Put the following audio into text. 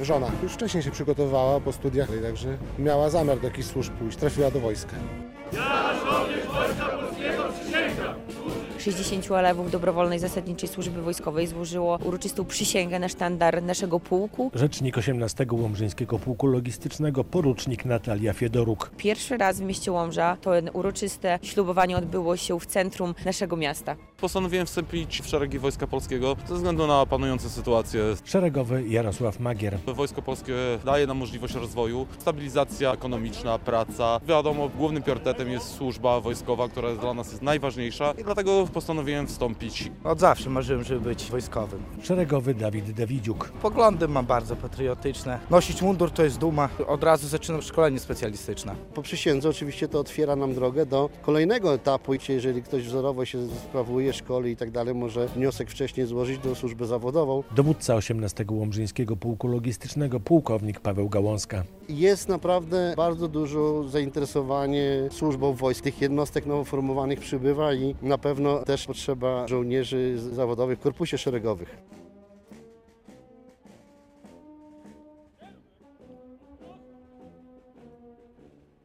Żona już wcześniej się przygotowała po studiach, także miała zamiar do jakichś służb pójść, trafiła do wojska. 60 elewów dobrowolnej zasadniczej służby wojskowej złożyło uroczystą przysięgę na sztandar naszego pułku. Rzecznik 18 Łomżyńskiego Pułku Logistycznego porucznik Natalia Fiedoruk. Pierwszy raz w mieście Łomża to uroczyste ślubowanie odbyło się w centrum naszego miasta. Postanowiłem wstąpić w szeregi Wojska Polskiego ze względu na panujące sytuacje. Szeregowy Jarosław Magier. Wojsko Polskie daje nam możliwość rozwoju, stabilizacja ekonomiczna, praca. Wiadomo, głównym priorytetem jest służba wojskowa, która dla nas jest najważniejsza i dlatego postanowiłem wstąpić. Od zawsze marzyłem, żeby być wojskowym. Szeregowy Dawid Dawidziuk. Poglądy mam bardzo patriotyczne. Nosić mundur to jest duma. Od razu zaczynam szkolenie specjalistyczne. Po przysiędze oczywiście to otwiera nam drogę do kolejnego etapu. Jeżeli ktoś wzorowo się sprawuje, szkoli i tak dalej, może wniosek wcześniej złożyć do służby zawodową. Dowódca 18 Łomżyńskiego Pułku Logistycznego pułkownik Paweł Gałązka. Jest naprawdę bardzo dużo zainteresowanie służbą wojsk. Tych jednostek nowo formowanych przybywa i na pewno też potrzeba żołnierzy zawodowych w korpusie szeregowych.